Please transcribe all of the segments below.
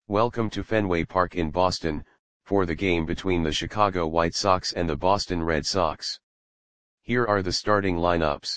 Welcome to Fenway Park in Boston, for the game between the Chicago White Sox and the Boston Red Sox. Here are the starting lineups.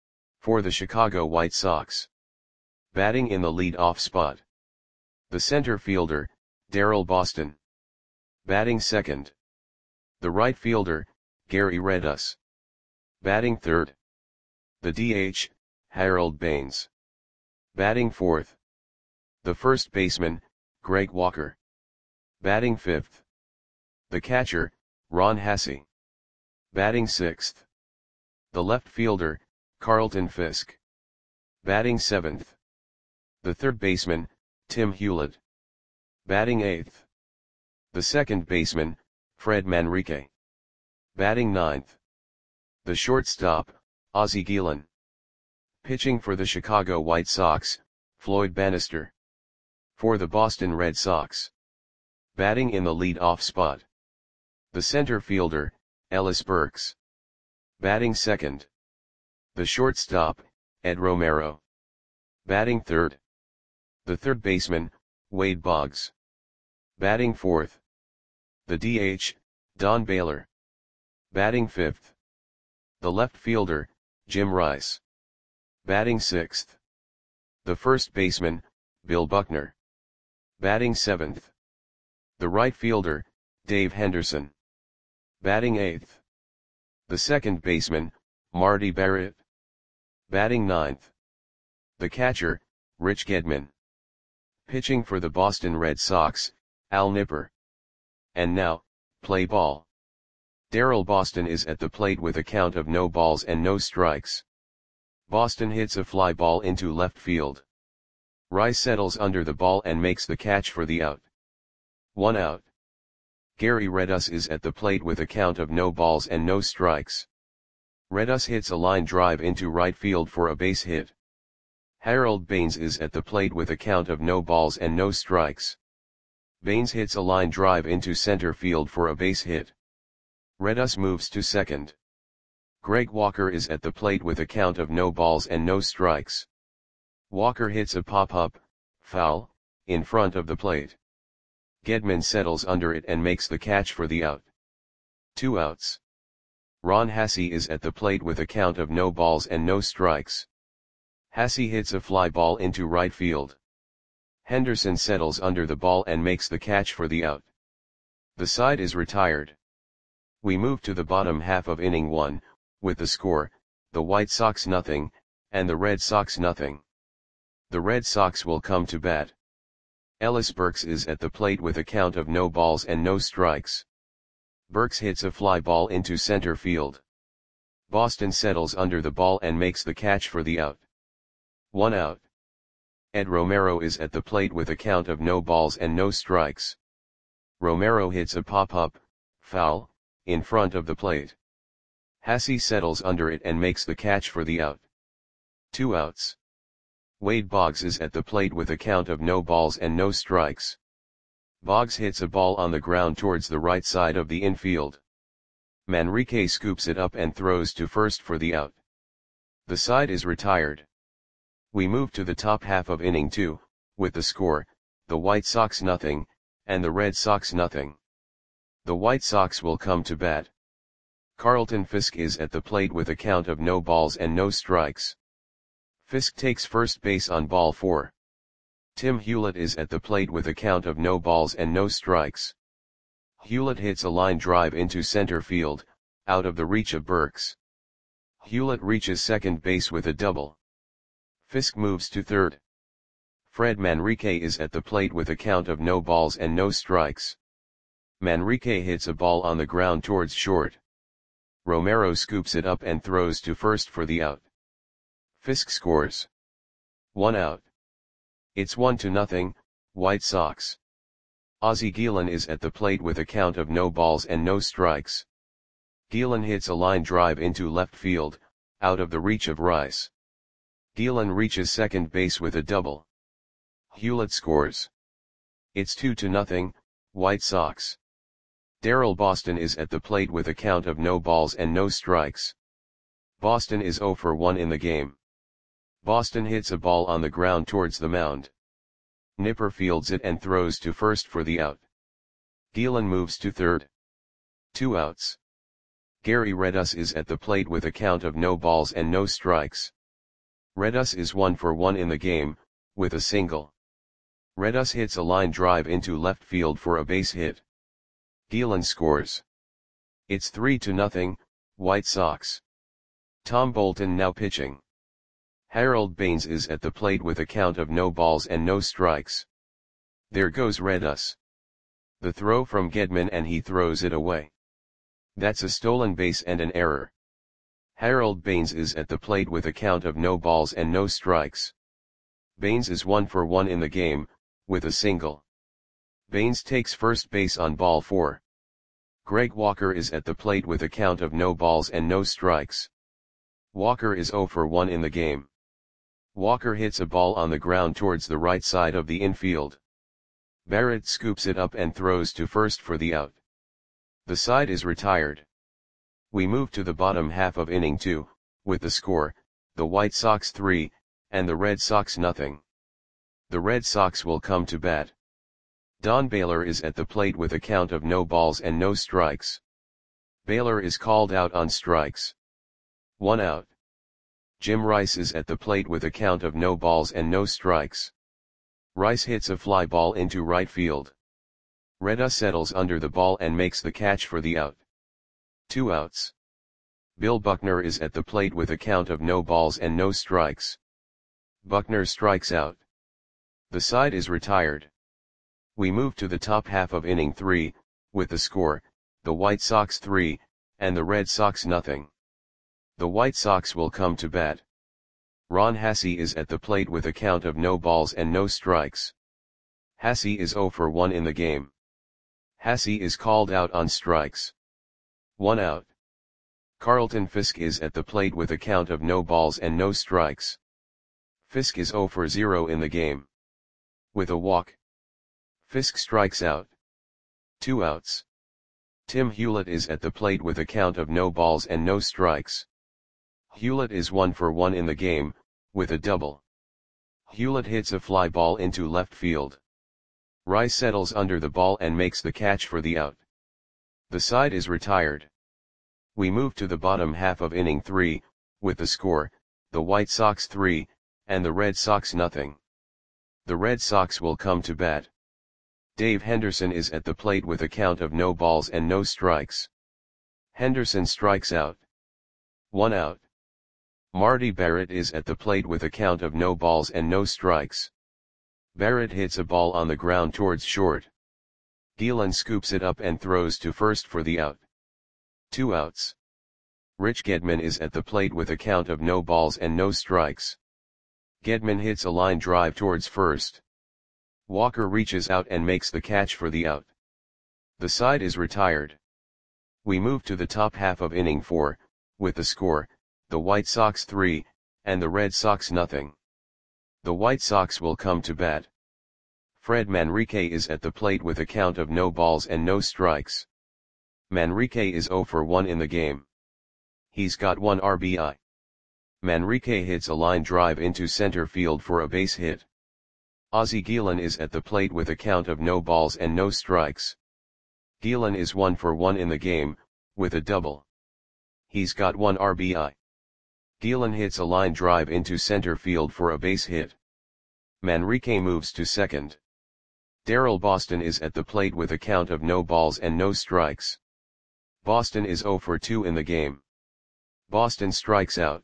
For the Chicago White Sox. Batting in the lead-off spot. The center fielder, Darryl Boston. Batting second. The right fielder, Gary Redus. Batting third. The DH, Harold Baines. Batting fourth. The first baseman, Greg Walker. Batting fifth. The catcher, Ron Hassey. Batting sixth. The left fielder, Carlton Fisk. Batting seventh. The third baseman, Tim Hewlett. Batting eighth. The second baseman, Fred Manrique. Batting ninth. The shortstop, Ozzie Guillen. Pitching for the Chicago White Sox, Floyd Bannister. For the Boston Red Sox. Batting in the lead-off spot. The center fielder, Ellis Burks. Batting second. The shortstop, Ed Romero. Batting third. The third baseman, Wade Boggs. Batting fourth. The DH, Don Baylor. Batting fifth. The left fielder, Jim Rice. Batting sixth. The first baseman, Bill Buckner. Batting seventh. The right fielder, Dave Henderson. Batting eighth. The second baseman, Marty Barrett. Batting ninth. The catcher, Rich Gedman. Pitching for the Boston Red Sox, Al Nipper. And now, play ball. Darryl Boston is at the plate with a count of no balls and no strikes. Boston hits a fly ball into left field. Rice settles under the ball and makes the catch for the out. 1 out. Gary Redus is at the plate with a count of no balls and no strikes. Redus hits a line drive into right field for a base hit. Harold Baines is at the plate with a count of no balls and no strikes. Baines hits a line drive into center field for a base hit. Redus moves to second. Greg Walker is at the plate with a count of no balls and no strikes. Walker hits a pop-up, foul, in front of the plate. Gedman settles under it and makes the catch for the out. 2 outs. Ron Hassey is at the plate with a count of no balls and no strikes. Hassey hits a fly ball into right field. Henderson settles under the ball and makes the catch for the out. The side is retired. We move to the bottom half of inning 1, with the score, the White Sox 0, and the Red Sox 0. The Red Sox will come to bat. Ellis Burks is at the plate with a count of no balls and no strikes. Burks hits a fly ball into center field. Boston settles under the ball and makes the catch for the out. 1 out. Ed Romero is at the plate with a count of no balls and no strikes. Romero hits a pop-up, foul, in front of the plate. Hassey settles under it and makes the catch for the out. 2 outs. Wade Boggs is at the plate with a count of no balls and no strikes. Boggs hits a ball on the ground towards the right side of the infield. Manrique scoops it up and throws to first for the out. The side is retired. We move to the top half of inning 2, with the score, the White Sox 0, and the Red Sox 0. The White Sox will come to bat. Carlton Fisk is at the plate with a count of no balls and no strikes. Fisk takes first base on ball 4. Tim Hewlett is at the plate with a count of no balls and no strikes. Hewlett hits a line drive into center field, out of the reach of Burks. Hewlett reaches second base with a double. Fisk moves to third. Fred Manrique is at the plate with a count of no balls and no strikes. Manrique hits a ball on the ground towards short. Romero scoops it up and throws to first for the out. Fisk scores. 1 out. It's 1-0, White Sox. Ozzie Guillen is at the plate with a count of no balls and no strikes. Guillen hits a line drive into left field, out of the reach of Rice. Guillen reaches second base with a double. Hewlett scores. It's 2-0, White Sox. Darryl Boston is at the plate with a count of no balls and no strikes. Boston is 0 for 1 in the game. Boston hits a ball on the ground towards the mound. Nipper fields it and throws to first for the out. Gielan moves to third. 2 outs. Gary Redus is at the plate with a count of no balls and no strikes. Redus is 1 for 1 in the game, with a single. Redus hits a line drive into left field for a base hit. Gielan scores. It's 3-0, White Sox. Tom Bolton now pitching. Harold Baines is at the plate with a count of no balls and no strikes. There goes Redus. The throw from Gedman and he throws it away. That's a stolen base and an error. Harold Baines is at the plate with a count of no balls and no strikes. Baines is 1 for 1 in the game, with a single. Baines takes first base on ball 4. Greg Walker is at the plate with a count of no balls and no strikes. Walker is 0 for 1 in the game. Walker hits a ball on the ground towards the right side of the infield. Barrett scoops it up and throws to first for the out. The side is retired. We move to the bottom half of inning 2, with the score, the White Sox 3, and the Red Sox nothing. The Red Sox will come to bat. Don Baylor is at the plate with a count of no balls and no strikes. Baylor is called out on strikes. 1 out. Jim Rice is at the plate with a count of no balls and no strikes. Rice hits a fly ball into right field. Redus settles under the ball and makes the catch for the out. 2 outs. Bill Buckner is at the plate with a count of no balls and no strikes. Buckner strikes out. The side is retired. We move to the top half of inning 3, with the score, the White Sox 3, and the Red Sox nothing. The White Sox will come to bat. Ron Hassey is at the plate with a count of no balls and no strikes. Hassey is 0 for 1 in the game. Hassey is called out on strikes. 1 out. Carlton Fisk is at the plate with a count of no balls and no strikes. Fisk is 0 for 0 in the game. With a walk, Fisk strikes out. 2 outs. Tim Hewlett is at the plate with a count of no balls and no strikes. Hewlett is 1 for 1 in the game, with a double. Hewlett hits a fly ball into left field. Rice settles under the ball and makes the catch for the out. The side is retired. We move to the bottom half of inning 3, with the score, the White Sox 3, and the Red Sox nothing. The Red Sox will come to bat. Dave Henderson is at the plate with a count of no balls and no strikes. Henderson strikes out. 1 out. Marty Barrett is at the plate with a count of no balls and no strikes. Barrett hits a ball on the ground towards short. Gielan scoops it up and throws to first for the out. 2 outs. Rich Gedman is at the plate with a count of no balls and no strikes. Gedman hits a line drive towards first. Walker reaches out and makes the catch for the out. The side is retired. We move to the top half of inning 4, with the score, the White Sox 3, and the Red Sox nothing. The White Sox will come to bat. Fred Manrique is at the plate with a count of no balls and no strikes. Manrique is 0 for 1 in the game. He's got 1 RBI. Manrique hits a line drive into center field for a base hit. Ozzie Gielan is at the plate with a count of no balls and no strikes. Gielan is 1 for 1 in the game, with a double. He's got 1 RBI. Gielan hits a line drive into center field for a base hit. Manrique moves to second. Darrell Boston is at the plate with a count of no balls and no strikes. Boston is 0 for 2 in the game. Boston strikes out.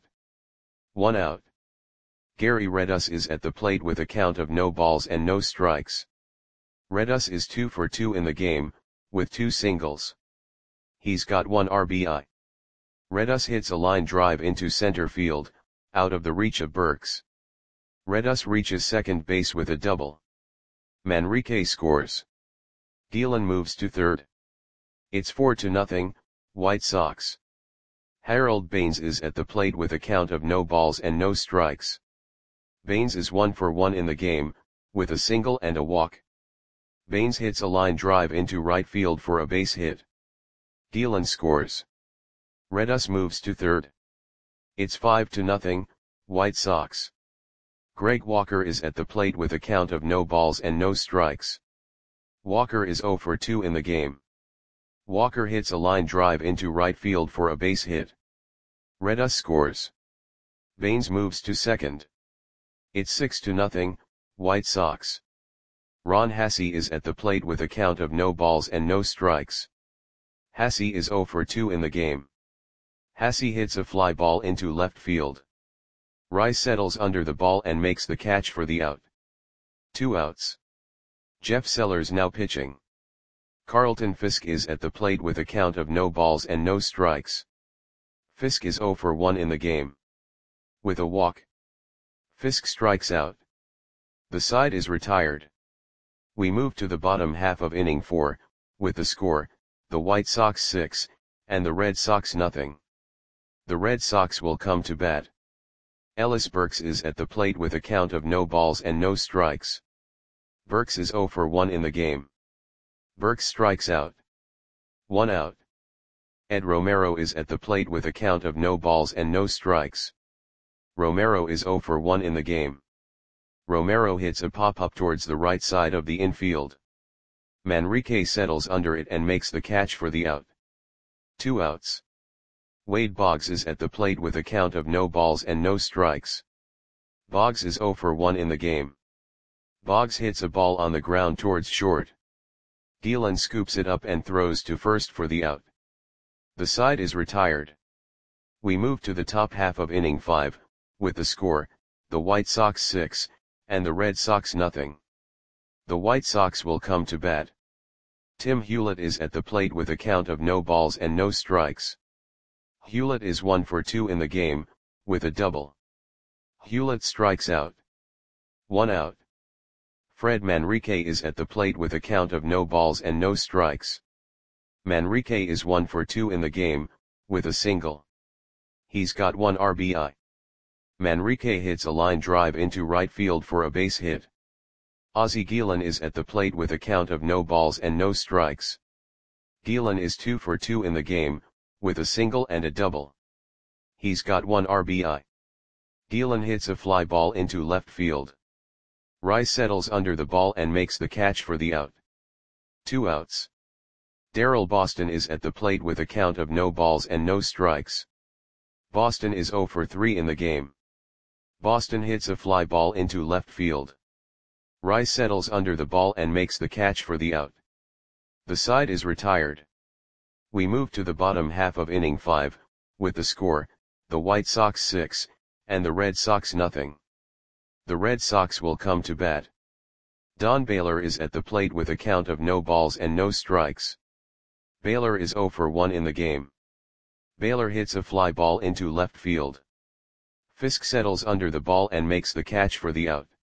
1 out. Gary Redus is at the plate with a count of no balls and no strikes. Redus is 2 for 2 in the game, with 2 singles. He's got 1 RBI. Redus hits a line drive into center field, out of the reach of Burks. Redus reaches second base with a double. Manrique scores. Gielan moves to third. It's 4-0, White Sox. Harold Baines is at the plate with a count of no balls and no strikes. Baines is 1 for 1 in the game, with a single and a walk. Baines hits a line drive into right field for a base hit. Gielan scores. Redus moves to third. It's 5-0, White Sox. Greg Walker is at the plate with a count of no balls and no strikes. Walker is 0 for 2 in the game. Walker hits a line drive into right field for a base hit. Redus scores. Baines moves to second. It's 6-0, White Sox. Ron Hassey is at the plate with a count of no balls and no strikes. Hassey is 0 for 2 in the game. Hassey hits a fly ball into left field. Rice settles under the ball and makes the catch for the out. 2 outs. Jeff Sellers now pitching. Carlton Fisk is at the plate with a count of no balls and no strikes. Fisk is 0 for 1 in the game. With a walk, Fisk strikes out. The side is retired. We move to the bottom half of inning 4, with the score, the White Sox 6, and the Red Sox nothing. The Red Sox will come to bat. Ellis Burks is at the plate with a count of no balls and no strikes. Burks is 0 for 1 in the game. Burks strikes out. 1 out. Ed Romero is at the plate with a count of no balls and no strikes. Romero is 0 for 1 in the game. Romero hits a pop-up towards the right side of the infield. Manrique settles under it and makes the catch for the out. 2 outs. Wade Boggs is at the plate with a count of no balls and no strikes. Boggs is 0 for 1 in the game. Boggs hits a ball on the ground towards short. Gielan scoops it up and throws to first for the out. The side is retired. We move to the top half of inning 5, with the score, the White Sox 6, and the Red Sox nothing. The White Sox will come to bat. Tim Hewlett is at the plate with a count of no balls and no strikes. Hewlett is 1 for 2 in the game, with a double. Hewlett strikes out. 1 out. Fred Manrique is at the plate with a count of no balls and no strikes. Manrique is 1 for 2 in the game, with a single. He's got 1 RBI. Manrique hits a line drive into right field for a base hit. Ozzie Gielan is at the plate with a count of no balls and no strikes. Gielan is 2 for 2 in the game, with a single and a double. He's got 1 RBI. Gielan hits a fly ball into left field. Rice settles under the ball and makes the catch for the out. 2 outs. Darrell Boston is at the plate with a count of no balls and no strikes. Boston is 0 for 3 in the game. Boston hits a fly ball into left field. Rice settles under the ball and makes the catch for the out. The side is retired. We move to the bottom half of inning 5, with the score, the White Sox 6, and the Red Sox nothing. The Red Sox will come to bat. Don Baylor is at the plate with a count of no balls and no strikes. Baylor is 0 for 1 in the game. Baylor hits a fly ball into left field. Fisk settles under the ball and makes the catch for the out.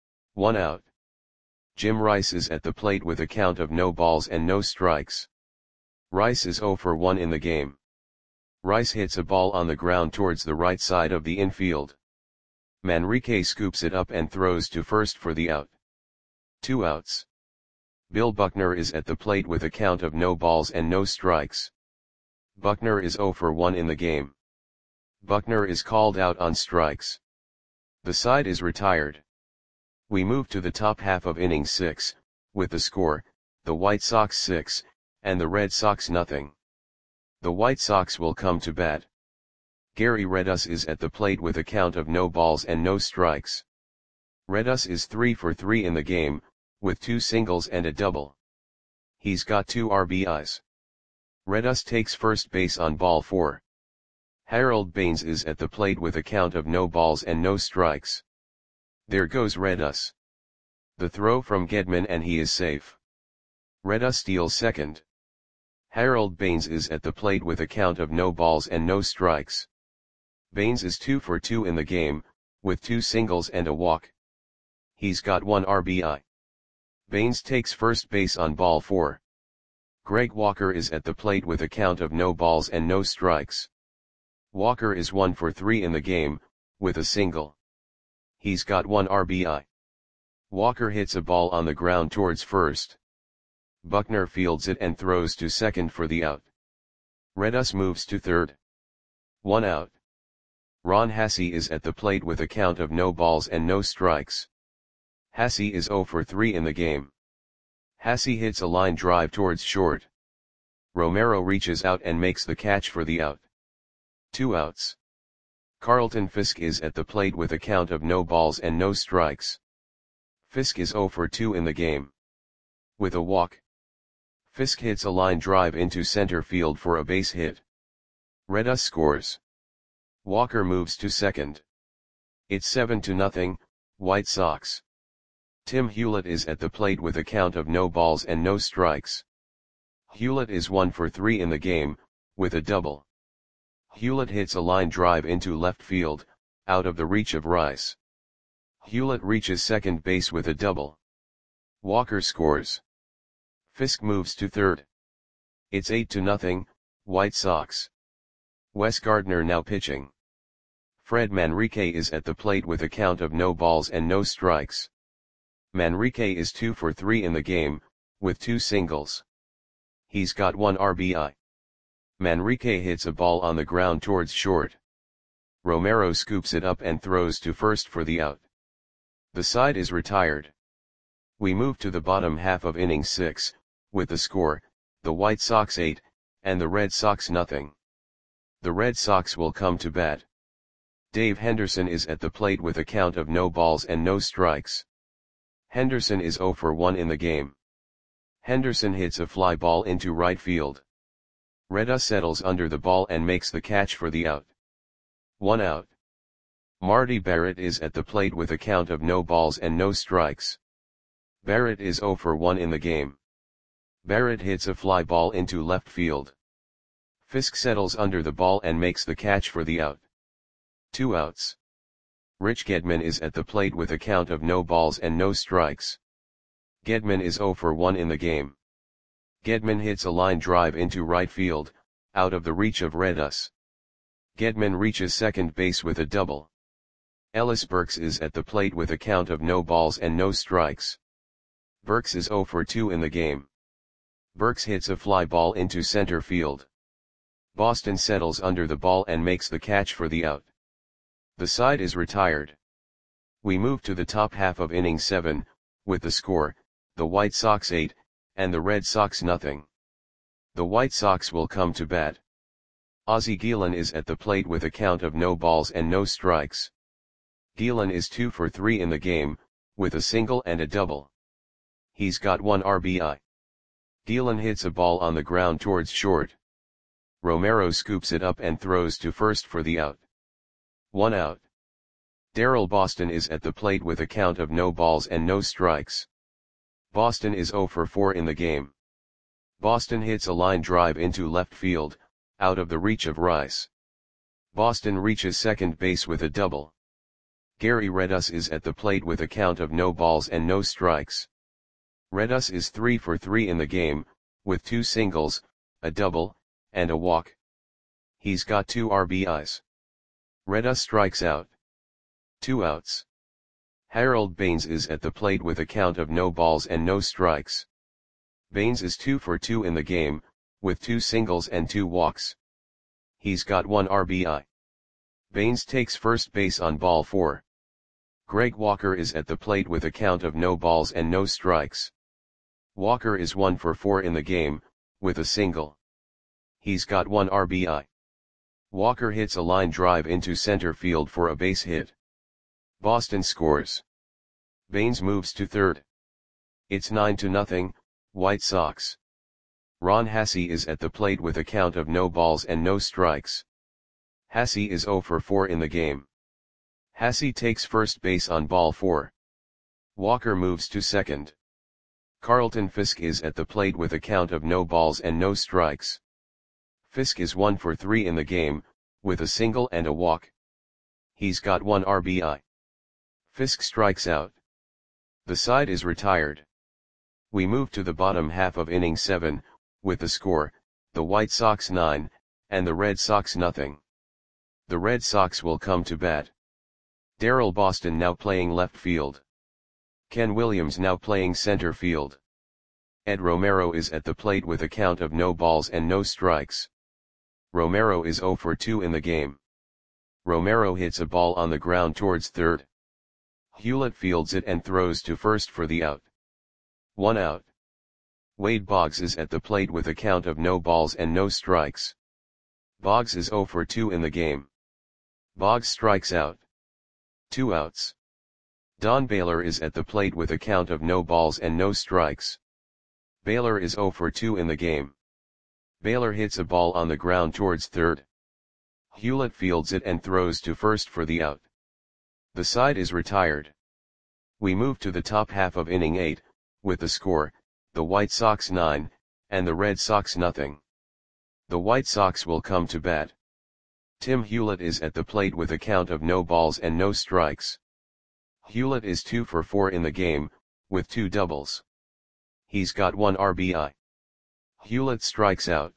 1 out. Jim Rice is at the plate with a count of no balls and no strikes. Rice is 0 for 1 in the game. Rice hits a ball on the ground towards the right side of the infield. Manrique scoops it up and throws to first for the out. 2 outs. Bill Buckner is at the plate with a count of no balls and no strikes. Buckner is 0 for 1 in the game. Buckner is called out on strikes. The side is retired. We move to the top half of inning 6, with the score, the White Sox 6, and the Red Sox nothing. The White Sox will come to bat. Gary Redus is at the plate with a count of no balls and no strikes. Redus is 3 for 3 in the game, with 2 singles and a double. He's got 2 RBIs. Redus takes first base on ball 4. Harold Baines is at the plate with a count of no balls and no strikes. There goes Redus. The throw from Gedman and he is safe. Redus steals second. Harold Baines is at the plate with a count of no balls and no strikes. Baines is 2 for 2 in the game, with 2 singles and a walk. He's got 1 RBI. Baines takes first base on ball 4. Greg Walker is at the plate with a count of no balls and no strikes. Walker is 1 for 3 in the game, with a single. He's got 1 RBI. Walker hits a ball on the ground towards first. Buckner fields it and throws to second for the out. Redus moves to third. 1 out. Ron Hassey is at the plate with a count of no balls and no strikes. Hassey is 0 for 3 in the game. Hassey hits a line drive towards short. Romero reaches out and makes the catch for the out. 2 outs. Carlton Fisk is at the plate with a count of no balls and no strikes. Fisk is 0 for 2 in the game. With a walk, Fisk hits a line drive into center field for a base hit. Redus scores. Walker moves to second. It's 7-0, White Sox. Tim Hewlett is at the plate with a count of no balls and no strikes. Hewlett is 1 for 3 in the game, with a double. Hewlett hits a line drive into left field, out of the reach of Rice. Hewlett reaches second base with a double. Walker scores. Fisk moves to third. It's 8-0, White Sox. Wes Gardner now pitching. Fred Manrique is at the plate with a count of no balls and no strikes. Manrique is 2 for 3 in the game, with 2 singles. He's got 1 RBI. Manrique hits a ball on the ground towards short. Romero scoops it up and throws to first for the out. The side is retired. We move to the bottom half of inning 6, with the score, the White Sox 8, and the Red Sox nothing. The Red Sox will come to bat. Dave Henderson is at the plate with a count of no balls and no strikes. Henderson is 0 for 1 in the game. Henderson hits a fly ball into right field. Redus settles under the ball and makes the catch for the out. 1 out. Marty Barrett is at the plate with a count of no balls and no strikes. Barrett is 0 for 1 in the game. Barrett hits a fly ball into left field. Fisk settles under the ball and makes the catch for the out. 2 outs. Rich Gedman is at the plate with a count of no balls and no strikes. Gedman is 0 for 1 in the game. Gedman hits a line drive into right field, out of the reach of Redus. Gedman reaches second base with a double. Ellis Burks is at the plate with a count of no balls and no strikes. Burks is 0 for 2 in the game. Burks hits a fly ball into center field. Boston settles under the ball and makes the catch for the out. The side is retired. We move to the top half of inning 7, with the score, the White Sox 8, and the Red Sox nothing. The White Sox will come to bat. Ozzie Guillen is at the plate with a count of no balls and no strikes. Guillen is 2 for 3 in the game, with a single and a double. He's got 1 RBI. Guillen hits a ball on the ground towards short. Romero scoops it up and throws to first for the out. 1 out. Darrell Boston is at the plate with a count of no balls and no strikes. Boston is 0 for 4 in the game. Boston hits a line drive into left field, out of the reach of Rice. Boston reaches second base with a double. Gary Redus is at the plate with a count of no balls and no strikes. Redus is 3 for 3 in the game, with 2 singles, a double, and a walk. He's got 2 RBIs. Redus strikes out. 2 outs. Harold Baines is at the plate with a count of no balls and no strikes. Baines is 2 for 2 in the game, with 2 singles and 2 walks. He's got 1 RBI. Baines takes first base on ball 4. Greg Walker is at the plate with a count of no balls and no strikes. Walker is 1 for 4 in the game, with a single. He's got 1 RBI. Walker hits a line drive into center field for a base hit. Boston scores. Baines moves to third. It's 9-0, White Sox. Ron Hassey is at the plate with a count of no balls and no strikes. Hassey is 0 for 4 in the game. Hassey takes first base on ball 4. Walker moves to second. Carlton Fisk is at the plate with a count of no balls and no strikes. Fisk is 1 for 3 in the game, with a single and a walk. He's got 1 RBI. Fisk strikes out. The side is retired. We move to the bottom half of inning 7, with the score, the White Sox 9, and the Red Sox nothing. The Red Sox will come to bat. Darrell Boston now playing left field. Ken Williams now playing center field. Ed Romero is at the plate with a count of no balls and no strikes. Romero is 0 for 2 in the game. Romero hits a ball on the ground towards third. Hewlett fields it and throws to first for the out. 1 out. Wade Boggs is at the plate with a count of no balls and no strikes. Boggs is 0 for 2 in the game. Boggs strikes out. 2 outs. Don Baylor is at the plate with a count of no balls and no strikes. Baylor is 0 for 2 in the game. Baylor hits a ball on the ground towards third. Hewlett fields it and throws to first for the out. The side is retired. We move to the top half of inning 8, with the score, the White Sox 9, and the Red Sox nothing. The White Sox will come to bat. Tim Hewlett is at the plate with a count of no balls and no strikes. Hewlett is 2 for 4 in the game, with 2 doubles. He's got 1 RBI. Hewlett strikes out.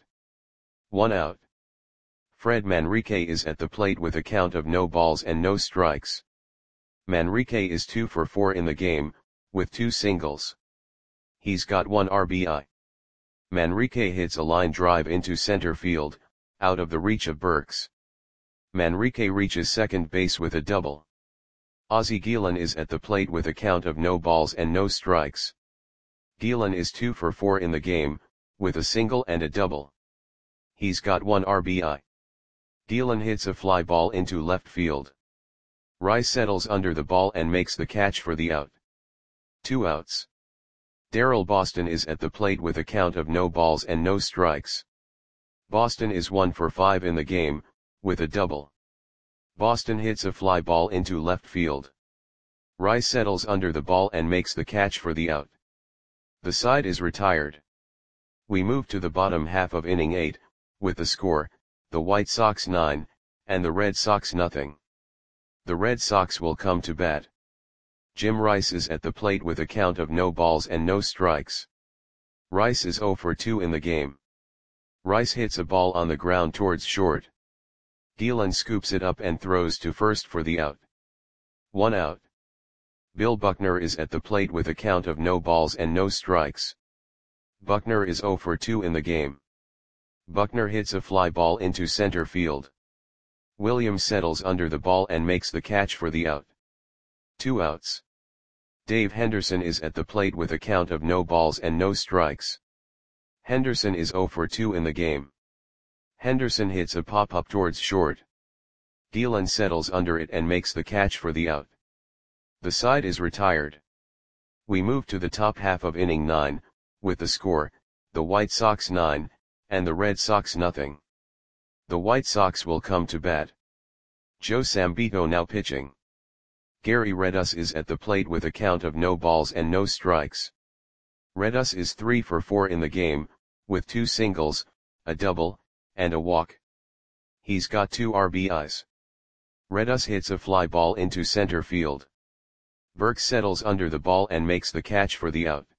1 out. Fred Manrique is at the plate with a count of no balls and no strikes. Manrique is 2 for 4 in the game, with 2 singles. He's got 1 RBI. Manrique hits a line drive into center field, out of the reach of Burks. Manrique reaches second base with a double. Ozzie Guillen is at the plate with a count of no balls and no strikes. Guillen is 2 for 4 in the game, with a single and a double. He's got 1 RBI. Guillen hits a fly ball into left field. Rice settles under the ball and makes the catch for the out. 2 outs. Darrell Boston is at the plate with a count of no balls and no strikes. Boston is 1 for 5 in the game, with a double. Boston hits a fly ball into left field. Rice settles under the ball and makes the catch for the out. The side is retired. We move to the bottom half of inning 8, with the score, the White Sox 9, and the Red Sox nothing. The Red Sox will come to bat. Jim Rice is at the plate with a count of no balls and no strikes. Rice is 0 for 2 in the game. Rice hits a ball on the ground towards short. Guillen scoops it up and throws to first for the out. 1 out. Bill Buckner is at the plate with a count of no balls and no strikes. Buckner is 0 for 2 in the game. Buckner hits a fly ball into center field. Williams settles under the ball and makes the catch for the out. 2 outs. Dave Henderson is at the plate with a count of no balls and no strikes. Henderson is 0 for 2 in the game. Henderson hits a pop-up towards short. Guillen settles under it and makes the catch for the out. The side is retired. We move to the top half of inning 9, with the score, the White Sox 9, and the Red Sox nothing. The White Sox will come to bat. Joe Sambito now pitching. Gary Redus is at the plate with a count of no balls and no strikes. Redus is 3 for 4 in the game, with 2 singles, a double, and a walk. He's got 2 RBIs. Redus hits a fly ball into center field. Burks settles under the ball and makes the catch for the out.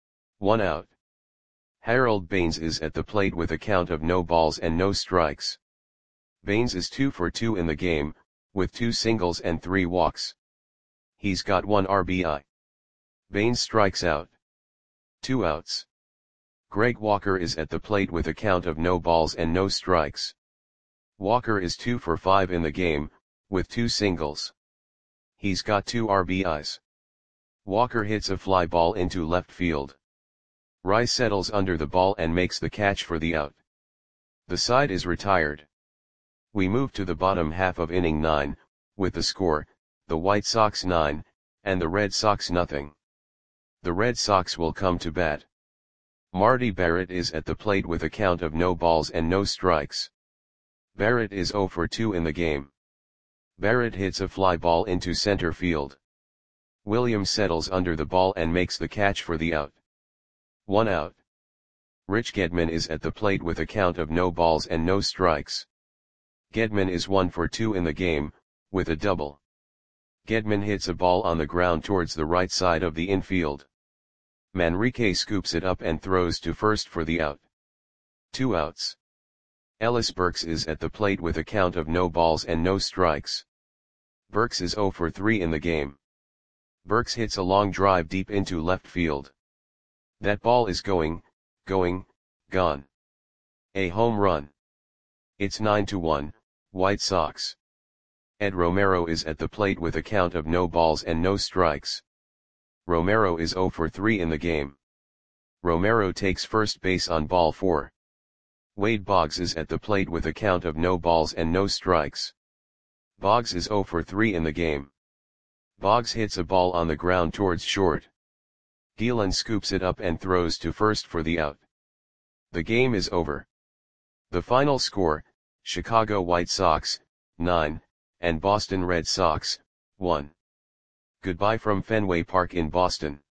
1 out. Harold Baines is at the plate with a count of no balls and no strikes. Baines is 2 for 2 in the game, with 2 singles and 3 walks. He's got 1 RBI. Baines strikes out. 2 outs. Greg Walker is at the plate with a count of no balls and no strikes. Walker is 2 for 5 in the game, with 2 singles. He's got 2 RBIs. Walker hits a fly ball into left field. Rice settles under the ball and makes the catch for the out. The side is retired. We move to the bottom half of inning 9, with the score, the White Sox 9, and the Red Sox nothing. The Red Sox will come to bat. Marty Barrett is at the plate with a count of no balls and no strikes. Barrett is 0 for 2 in the game. Barrett hits a fly ball into center field. Williams settles under the ball and makes the catch for the out. 1 out. Rich Gedman is at the plate with a count of no balls and no strikes. Gedman is 1 for 2 in the game, with a double. Gedman hits a ball on the ground towards the right side of the infield. Manrique scoops it up and throws to first for the out. 2 outs. Ellis Burks is at the plate with a count of no balls and no strikes. Burks is 0 for 3 in the game. Burks hits a long drive deep into left field. That ball is gone. A home run. It's 9-1, White Sox. Ed Romero is at the plate with a count of no balls and no strikes. Romero is 0 for 3 in the game. Romero takes first base on ball 4. Wade Boggs is at the plate with a count of no balls and no strikes. Boggs is 0 for 3 in the game. Boggs hits a ball on the ground towards short. Gielan scoops it up and throws to first for the out. The game is over. The final score, Chicago White Sox, 9, and Boston Red Sox, 1. Goodbye from Fenway Park in Boston.